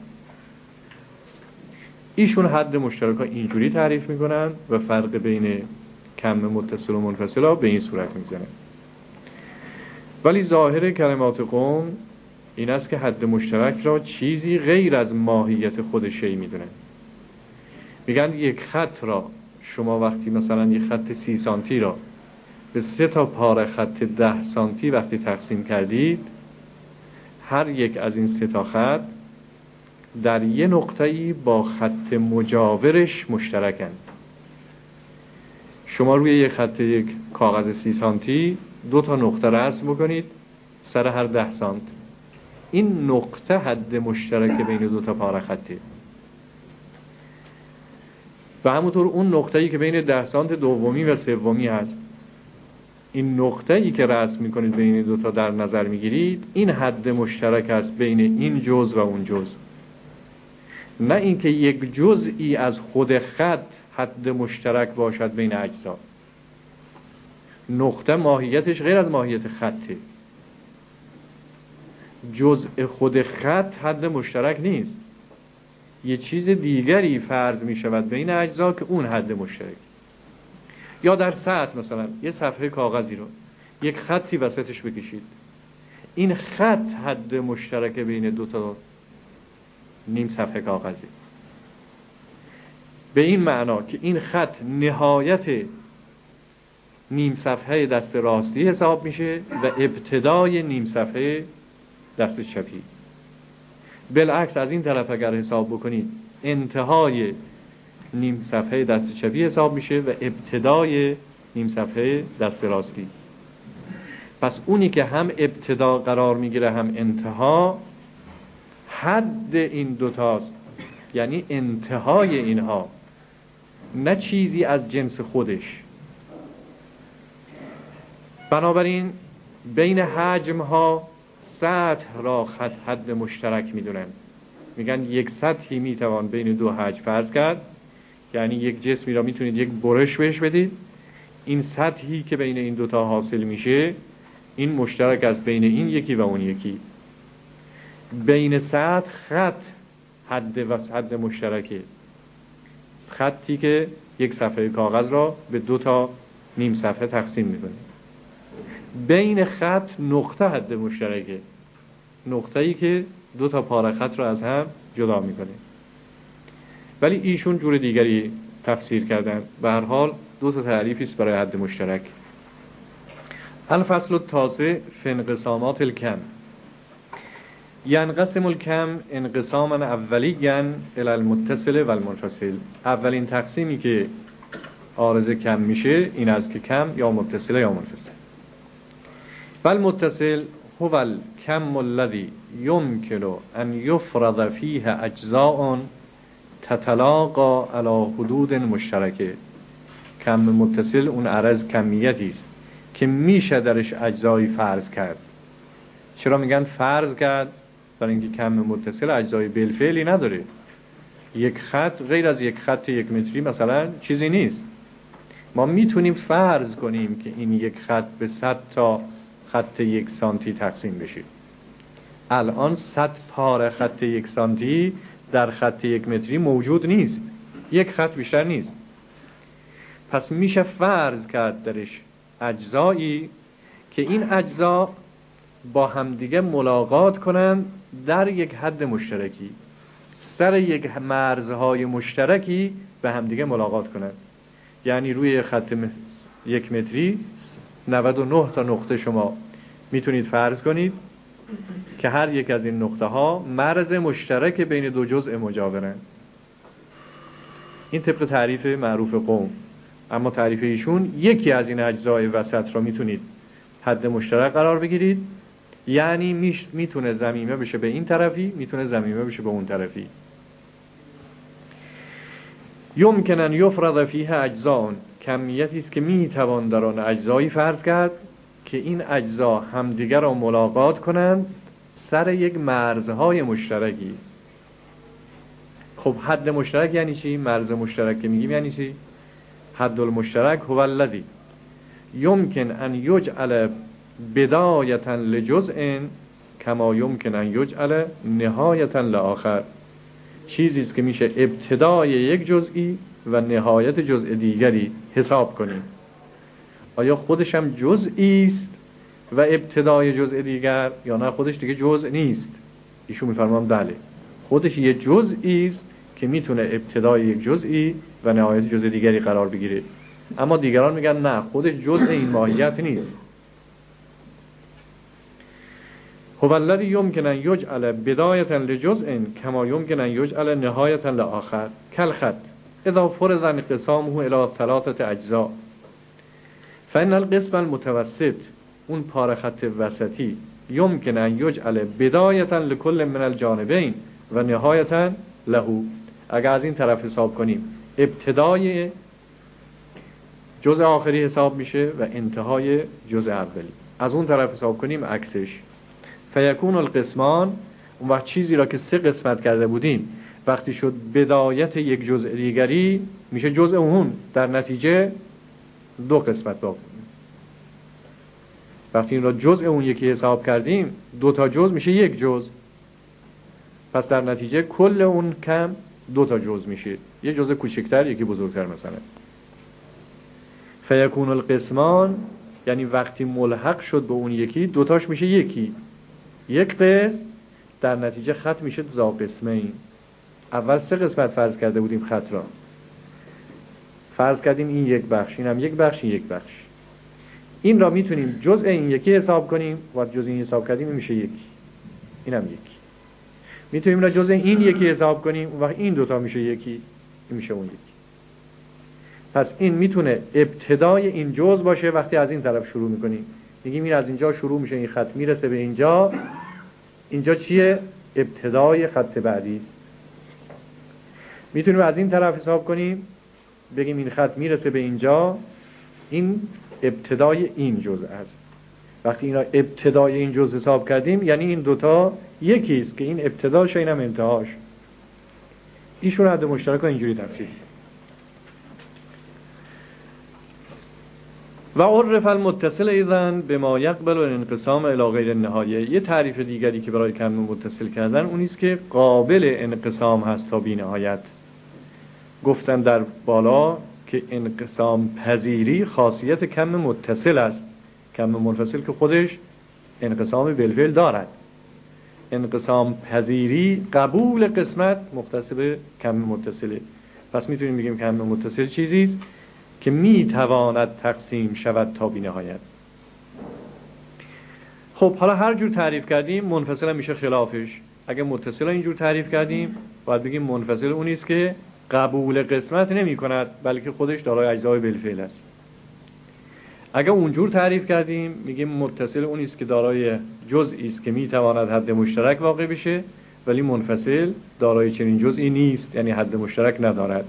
ایشون حد مشترک ها اینجوری تعریف میکنن و فرق بین کم متصل و منفصل ها به این صورت میزنن. ولی ظاهر کلمات قوم این است که حد مشترک را چیزی غیر از ماهیت خود شی میدونن. میگن یک خط را شما وقتی مثلا یک خط 30 سانتی را به 3 تا پاره خط 10 سانتی وقتی تقسیم کردید، هر یک از این 3 تا خط در یه نقطه‌ای با خط مجاورش مشترکند. شما روی یک خط یک کاغذ 30 سانتی 2 تا نقطه رسم بکنید سر هر 10 سانت. این نقطه حد مشترک بین 2 تا پاره خطه. و همونطور اون نقطه‌ای که بین 10 سانت دومی و سومی هست، این نقطه‌ای که رسم می‌کنید بین 2 تا در نظر می‌گیرید، این حد مشترک است بین این جزء و اون جزء. نه اینکه یک جزئی از خود خط حد مشترک باشد بین اجزا. نقطه ماهیتش غیر از ماهیت خطه. جزء خود خط حد مشترک نیست، یه چیز دیگری فرض می شود بین اجزا که اون حد مشترک. یا در سطح مثلا یه صفحه کاغذی رو یک خطی وسطش بکشید، این خط حد مشترک بین 2 تا نیم صفحه کاغذی، به این معنا که این خط نهایت نیم صفحه دست راستی حساب میشه و ابتدای نیم صفحه دست چپی. بالعکس از این طرف اگر حساب بکنید انتهای نیم صفحه دست چپی حساب میشه و ابتدای نیم صفحه دست راستی. پس اونی که هم ابتدا قرار میگیره هم انتها، حد این دوتاست، یعنی انتهای اینها، نه چیزی از جنس خودش. بنابراین بین حجم ها سطح را خط حد مشترک میدونن. میگن یک سطحی میتوان بین 2 حجم فرض کرد، یعنی یک جسمی را میتونید یک برش بهش بدید، این سطحی که بین این 2 تا حاصل میشه این مشترک است بین این یکی و اون یکی. بین سطح خط حد مشترکه، خطی که یک صفحه کاغذ را به 2 تا نیم صفحه تقسیم میکنه. بین خط نقطه حد مشترکه، نقطه‌ای که 2 تا پاره خط را از هم جدا میکنه. ولی ایشون جور دیگری تفسیر کردن. به هر حال دو تا تعریفی است برای حد مشترک. الفصل التاسع فی انقسامات الکم. ینقسم الکم انقساما اولیاً الی المتصل و المنفصل. اولین تقسیمی که عارضه کم میشه این است که کم یا متصل یا منفصل. و المتصل هو الکم الذی یمکن ان یفرض فیه اجزاء تتلاقا علی حدود مشترکه. کم متصل اون عرض کمیتی است که میشه درش اجزایی فرض کرد. چرا میگن فرض کرد؟ برای اینکه کم متصل اجزای بالفعلی نداره. یک خط غیر از یک خط یک متری مثلا چیزی نیست. ما میتونیم فرض کنیم که این یک خط به 100 تا خط 1 سانتی تقسیم بشه. الان 100 پاره خط 1 سانتی در خط 1 متری موجود نیست. یک خط بیشتر نیست. پس میشه فرض کرد درش اجزایی که این اجزا با همدیگه ملاقات کنند در یک حد مشترکی، سر یک مرزهای مشترکی به همدیگه ملاقات کنند. یعنی روی خط 1 متری 99 تا نقطه شما میتونید فرض کنید که هر یک از این نقطه ها مرز مشترک بین دو جزء مجاورند. این طبق تعریف معروف قوم. اما تعریف ایشون یکی از این اجزای وسط را میتونید حد مشترک قرار بگیرید. یعنی میتونه ضمیمه بشه به این طرفی، میتونه ضمیمه بشه به اون طرفی. یمکن ان یفرض فیه اجزاء، کمیتی است که میتوان در آن اجزایی فرض کرد که این اجزا همدیگر را ملاقات کنند سر یک مرزهای مشترکی. خب حد مشترک یعنی چی؟ مرز مشترک که میگیم یعنی چی؟ حد المشترک هو الذی یمکن ان یجعل بدایة لجزء کما یمکن ان یجعل نهایة لآخر. چیزی است که میشه ابتدای یک جزئی و نهایت جزء دیگری حساب کنیم. آیا خودش هم جزئی است و ابتدای جزء دیگر، یا نه خودش دیگه جزء نیست؟ ایشون میفرمان بله، خودش یه جزئی است که میتونه ابتدای یک جزئی و نهایت جزء دیگری قرار بگیره. اما دیگران میگن نه، خودش جزء این ماهیت نیست. هو الذی یمکن ان یجعل بدایة لجزء کما یمکن ان یجعل نهایة لآخر کالخط اذا فرض انقسامه الی 3 اجزاء فان القسم المتوسط، اون پاره خط وسطی، یمکن ان یجعل بدایة لكل من الجانبین و نهایة له. اگر از این طرف حساب کنیم ابتدای جزء آخری حساب میشه و انتهای جزء اولی. از اون طرف حساب کنیم عکسش. فیکون القسمان، اون وقت چیزی را که 3 قسمت کرده بودیم وقتی شد بدایت یک جزء دیگری میشه جزء اون، در نتیجه 2 قسمت باقی. وقتی این را جزء اون یکی حساب کردیم 2 تا جزء میشه 1 جزء. پس در نتیجه کل اون کم 2 تا جزء میشه، یه جزء کوچکتر یکی بزرگتر مثلا. فیکون القسمان یعنی وقتی ملحق شد به اون یکی 2 تاش میشه یکی، 1 قسم، در نتیجه خط میشه ذا قسمین. اول 3 قسمت فرض کرده بودیم خط را، فرض کردیم این 1 بخش، این هم 1 بخش، این 1 بخش. این را میتونیم جزء این یکی حساب کنیم و جزء این حساب کردیم این میشه 1، این هم 1. میتونیم را جزء این یکی حساب کنیم و این 2 تا میشه 1، این میشه اون 1. پس این میتونه ابتدای این جزء باشه. وقتی از این طرف شروع میکنیم میگیم این از اینجا شروع میشه، این خط میرسه به اینجا. اینجا چیه؟ ابتدای خط بعدی است. میتونیم از این طرف حساب کنیم بگیم این خط میرسه به اینجا، این ابتدای این جزء است. وقتی اینا ابتدای این جزء حساب کردیم یعنی این 2 تا یکی است که این ابتداش اینم انتهاش. ایشون حد مشترک ها اینجوری تفسیر. و عرف المتصل ایضاً بما یقبل الانقسام الی غیر النهایه. یه تعریف دیگری که برای کم متصل کردن اون است که قابل انقسام هست تا بی نهایت. گفتن در بالا که انقسام پذیری خاصیت کم متصل است. کم منفصل که خودش انقسام بالفعل دارد. انقسام پذیری قبول قسمت مختص به کم متصله. پس میتونیم بگیم کم متصل چیزی است که میتواند تقسیم شود تا بی نهایت. خب حالا هر جور تعریف کردیم منفصل هم میشه خلافش. اگه متصل اینجور تعریف کردیم باید بگیم منفصل اونی است که قبول قسمت نمی کند بلکه خودش دارای اجزای بالفعل است. اگه اونجور تعریف کردیم میگیم متصل اونی است که دارای جزئی است که میتواند حد مشترک واقع بشه ولی منفصل دارای چنین جزئی نیست، یعنی حد مشترک ندارد.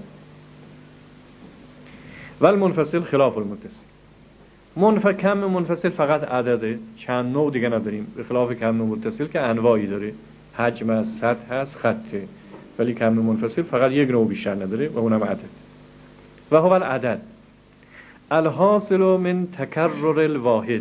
ولی منفصل خلاف المتصل. کم منفصل فقط عدده، چند نوع دیگه نداریم، به خلاف کم متصل که انواعی داره، حجم است، سطح است، خطه. ولی کم منفصل فقط یک نوع بیشتر نداره و اونم عدد. و هو العدد الحاصل من تکرر الواحد.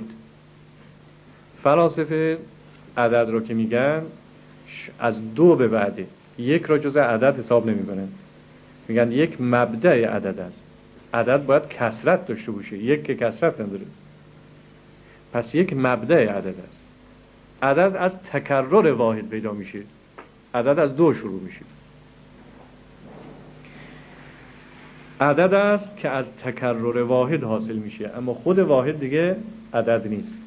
فلاسفه عدد رو که میگن از دو به بعده، یک را جزء عدد حساب نمیکنن، میگن یک مبدأ عدد است. عدد باید کثرت داشته باشه، یک که کثرت نداره، پس یک مبدأ عدد است. عدد از تکرر واحد پیدا میشه، عدد از دو شروع میشه. عدد است که از تکرر واحد حاصل میشه، اما خود واحد دیگه عدد نیست.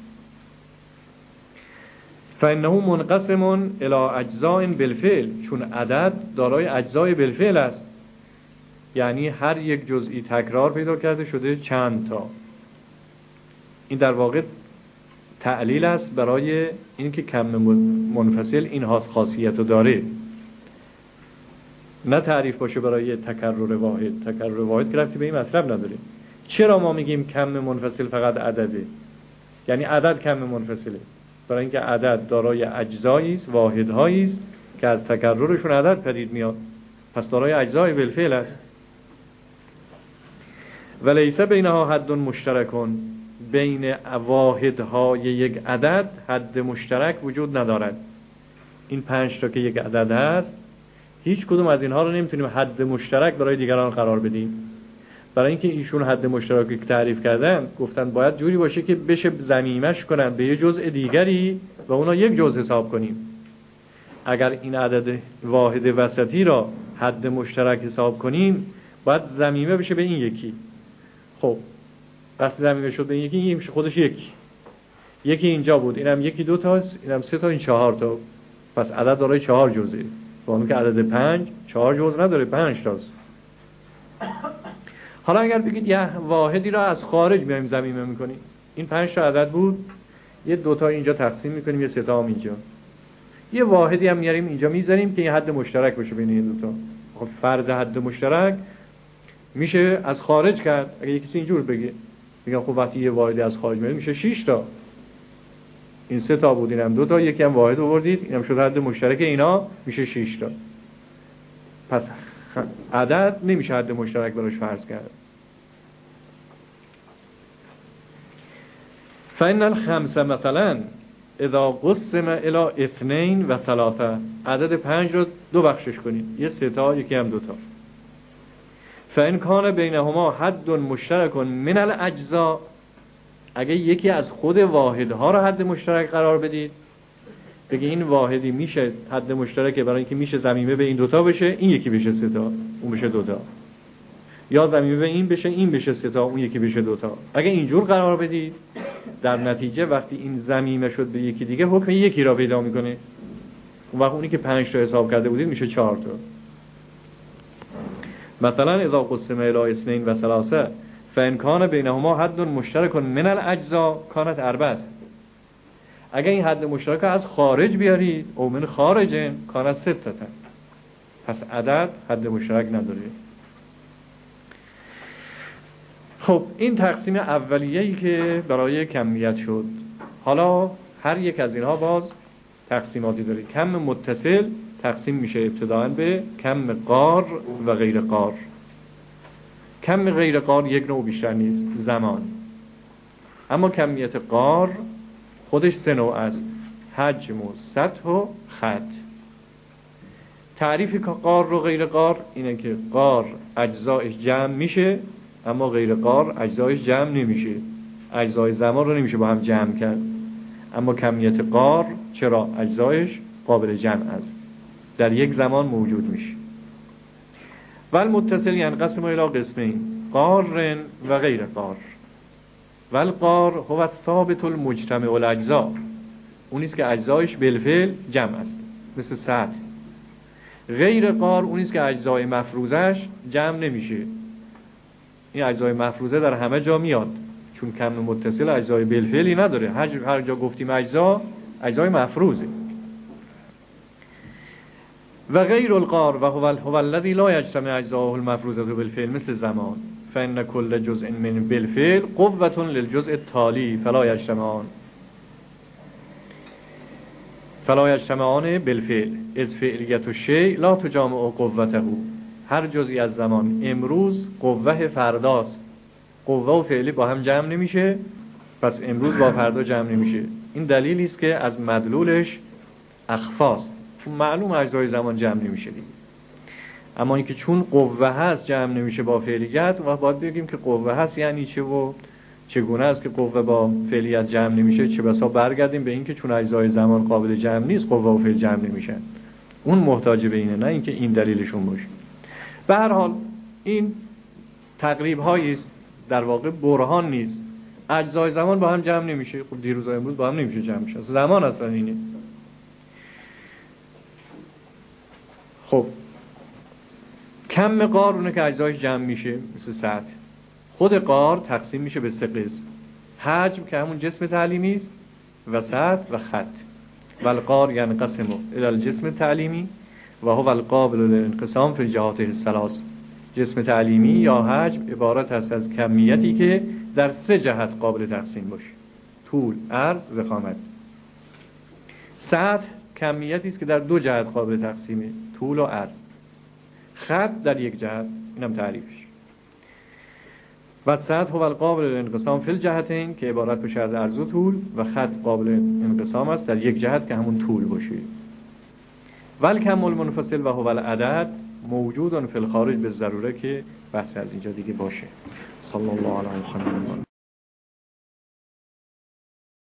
فانه منقسم الی اجزاء بالفعل، چون عدد دارای اجزای بالفعل است، یعنی هر یک جزئی تکرار پیدا کرده شده چند تا. این در واقع تعلیل است برای اینکه کم منفصل این خاصیت رو داره، نه تعریف باشه برای تکرر واحد. تکرر واحد که ربطی به این مطلب نداره. چرا ما میگیم کم منفصل فقط عدده؟ یعنی عدد کم منفصله برای اینکه عدد دارای اجزایی است، واحدهایی است که از تکررشون عدد پدید میاد، پس دارای اجزای بالفعل است. ولیس بینها حد مشترکون، بین واحدهای یک عدد حد مشترک وجود ندارد. این 5 تا که یک عدد هست، هیچ کدوم از اینها رو نمیتونیم حد مشترک برای دیگران قرار بدیم. برای اینکه ایشون حد مشترکی که تعریف کردن گفتن باید جوری باشه که بشه ضمیمش کنن به یه جزء دیگری و اونا یک جزء حساب کنیم. اگر این عدد واحد وسطی را حد مشترک حساب کنیم باید ضمیمه بشه به این یکی. خب وقتی ضمیمه شد به این یکی میشه خودش یکی اینجا بود، اینم یکی 2 تاست، اینم 3 تا، این 4 تا، پس عدد دارای 4 جزئه. با اون که عدد 5 4 جزء نداره، 5 تاست. حالا اگر بگید یه واحدی را از خارج میایم ضمیمه میکنیم، این 5 تا عدد بود، یه 2 تا اینجا تقسیم میکنیم، یه 3 تا هم اینجا، یه واحدی هم میاریم اینجا میذاریم که یه حد مشترک باشه بین این 2 تا. خب فرض حد مشترک میشه از خارج کرد. اگه یکی اینجور بگه، میگم خب وقتی یه واحدی از خارج میاد میشه 6 تا، این 3 تا بود، اینم 2 تا، یکی هم واحد آوردید، اینم شد حد مشترک اینا، میشه 6 تا. پس عدد نمیشه حد مشترک براش فرض کرد. فإن الخمس مثلا اذا قسم الى 2 و 3، عدد 5 رو 2 بخشش کنید، یه 3 تا یکی هم 2 تا. فإن کان بینهما حد مشترک من الاجزاء، اگه یکی از خود واحدها رو حد مشترک قرار بدید، بگه این واحدی میشه حد مشترکه برای اینکه میشه ضمیمه به این 2 تا بشه، این یکی بشه 3 تا، اون بشه 2 تا، یا ضمیمه به این بشه، این بشه 3 تا، اون یکی بشه 2 تا. اگه اینجور قرار بدید، در نتیجه وقتی این ضمیمه شد به یکی دیگه حکم یکی را پیدا میکنه. اون وقت اونی که 5 تا حساب کرده بودید میشه 4 تا. مثلا اذا قسم الی 2 و 3 فإن کان بینهما حد مشترک من الاجزاء کانت 4. اگه این حد مشترک از خارج بیارید، او من خارج کانت 6. پس عدد حد مشترک نداره. خب این تقسیم اولیه‌ای که برای کمیت شد. حالا هر یک از اینها باز تقسیماتی داره. کم متصل تقسیم میشه ابتداءً به کم قار و غیر قار. کم غیر قار یک نوع بیشتر نیست، زمان. اما کمیت قار خودش 3 نوع است: حجم و سطح و خط. تعریف قار و غیر قار اینه که قار اجزایش جمع میشه، اما غیر قار اجزایش جمع نمیشه. اجزای زمان رو نمیشه با هم جمع کرد، اما کمیت قار چرا؟ اجزایش قابل جمع است، در یک زمان موجود میشه. والمتصل ینقسم الی قسمین قار و غیر قار. والقار هو الثابت المجتمع الاجزاء، اونیست که اجزایش بالفعل جمع است مثل سطح. غیر قار اونیست که اجزای مفروضش جمع نمیشه. این اجزای مفروضه در همه جا میاد، چون کم متصل اجزای بالفعلی نداره. هر جا گفتیم اجزای مفروضه. و غیر القار و هو الذی لا یجتمع اجزاءه المفروضه بالفعل مثل زمان، فان كل جزء من بالفعل قوة للجزء التالی فلا یجتمعان بالفعل اذ فعلیت الشیء لا تجامع قوته. هر جزئی از زمان امروز قوه فرداست، قوه و فعلی با هم جمع نمیشه، پس امروز با فردا جمع نمیشه. این دلیلی است که از مدلولش اخفاست، چون معلوم اجزای زمان جمع نمیشه دیگه. اما اینکه چون قوه هست جمع نمیشه با فعلیت، و باید بگیم که قوه هست یعنی چه و چگونه است که قوه با فعلیت جمع نمیشه. چه بسا برگردیم به اینکه چون اجزای زمان قابل جمع نیست قوه و فعل جمع نمیشن. اون محتاج به اینه، نه اینکه این دلیلشون باشه. به هر حال این تقریب هایی است، در واقع برهان نیست. اجزای زمان با هم جمع نمیشه. خب دیروز و امروز با هم نمیشه جمع شه، زمان اصلا اینه. خب کم قار اونه که اجزایش جمع میشه مثل سطح. خود قار تقسیم میشه به 3 قسم: حجم که همون جسم تعلیمی است، و سطح و خط. والقار ینقسم الی الجسم التعلیمی و هو القابل للانقسام فی الجهات الثلاث. جسم تعلیمی یا حجم عبارت است از کمیتی که در 3 جهت قابل تقسیم باشه: طول، عرض، ضخامت. سطح کمیتی است که در 2 جهت قابل تقسیمه: طول و عرض. خط در 1 جهت، اینم تعریفش. و سطح هو القابل للانقسام فی الجهتین که عبارت بشه از عرض و طول، و خط قابل انقسام است در 1 جهت که همون طول باشه. والکم المنفصل و هو العدد موجود فی الخارج به ضروره، که بحث از اینجا دیگه باشه. صلی الله علیه و سلم.